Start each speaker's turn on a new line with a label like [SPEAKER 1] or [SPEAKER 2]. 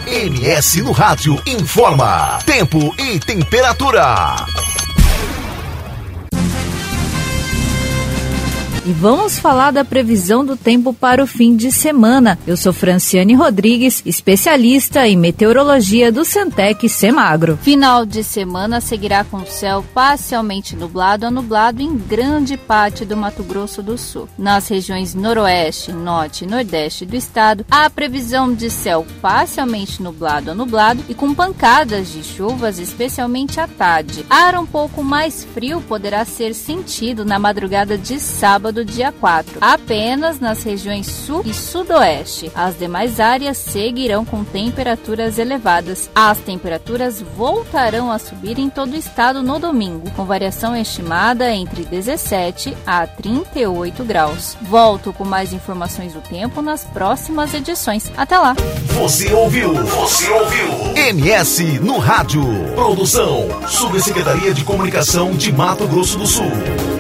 [SPEAKER 1] MS no Rádio informa tempo e temperatura.
[SPEAKER 2] E vamos falar da previsão do tempo para o fim de semana. Eu sou Franciane Rodrigues, especialista em meteorologia do Santec Semagro. Final de semana seguirá com céu parcialmente nublado a nublado em grande parte do Mato Grosso do Sul. Nas regiões noroeste, norte e nordeste do estado, há a previsão de céu parcialmente nublado a nublado e com pancadas de chuvas, especialmente à tarde. Ar um pouco mais frio poderá ser sentido na madrugada de sábado, dia 4, apenas nas regiões sul e sudoeste. As demais áreas seguirão com temperaturas elevadas. As temperaturas voltarão a subir em todo o estado no domingo, com variação estimada entre 17 a 38 graus. Volto com mais informações do tempo nas próximas edições. Até lá!
[SPEAKER 1] Você ouviu MS no Rádio. Produção, Subsecretaria de Comunicação de Mato Grosso do Sul.